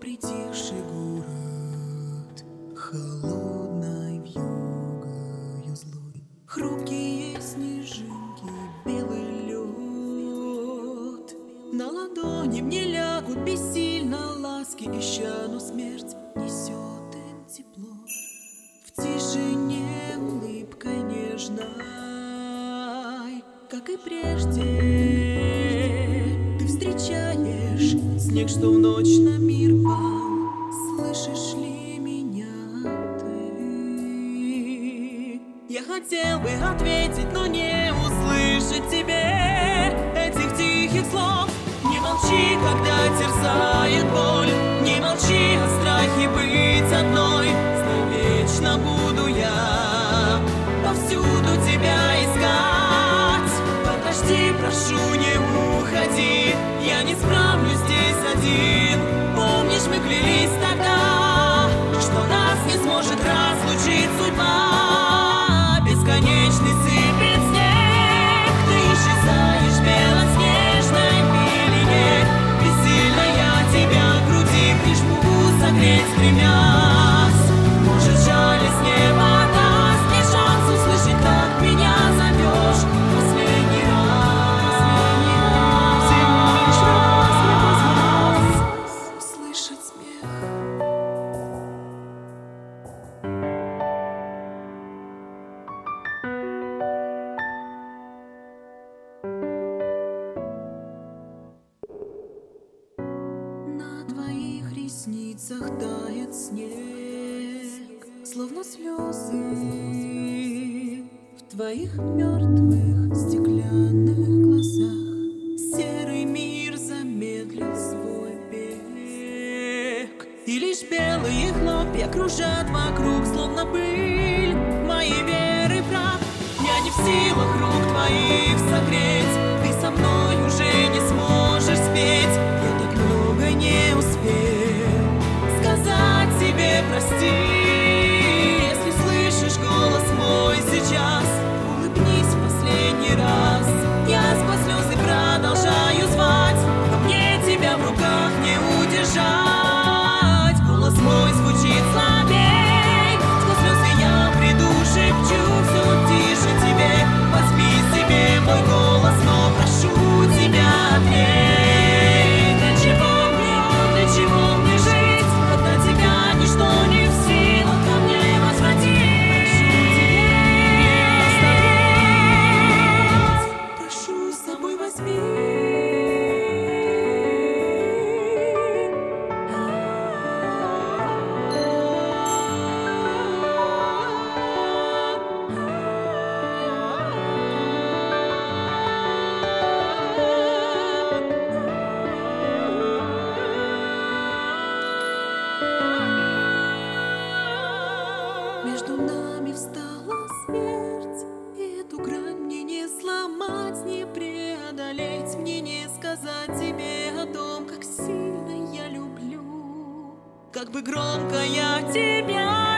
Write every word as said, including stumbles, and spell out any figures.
притихший город, холодной вьюгою злой. Хрупкие снежинки, белый лед на ладони мне лягут бессильно ласки, ища, но смерть несет им тепло. В тишине улыбкой нежной, как и прежде, ты встречаешь снег, что в ночь на мир пал. Слышишь ли меня ты? Я хотел бы ответить, но не услышать тебе этих тихих слов. Не молчи, когда терзает боль, не молчи о страхе быть одной. Знай, вечно буду я повсюду тебя искать. Подожди, прошу, не уходи, я не справлюсь здесь один. Помнишь, мы клялись тогда, что нас не сможет разлучить судьба. Бесконечный сыпет снег, ты исчезаешь в белоснежной пелене. Бессильно я тебя к груди прижму, согреть стремясь. Может, жаль, с неба даст мне шанс услышать, как меня зовешь последний раз. Лишь раз мне позволь услышать смех. На твоих ресницах тает снег, словно слезы. В твоих мертвых стеклянных глазах серый мир замедлил свой бег. И лишь белые хлопья кружат вокруг, словно пыль моей веры прах. Я не в силах рук твоих согреть, ты со мной уже не сможешь спеть. Я так много не успел сказать тебе прости. Если слышишь голос мой сейчас, улыбнись в последний раз. Я сквозь слезы продолжаю звать, но мне тебя в руках не удержать. Голос мой звучит слабей, сквозь слезы я приду, шепчу все тише тебе. Возьми себе мой голос, но прошу тебя, ответь. Для чего мне, для чего мне жить, когда тебя ничто не в силах ко мне возвратить? Прошу тебя оставить, прошу, с собой возьми. Между нами встала смерть, и эту грань мне не сломать, не преодолеть, мне не сказать тебе о том, как сильно я люблю, как бы громко я тебя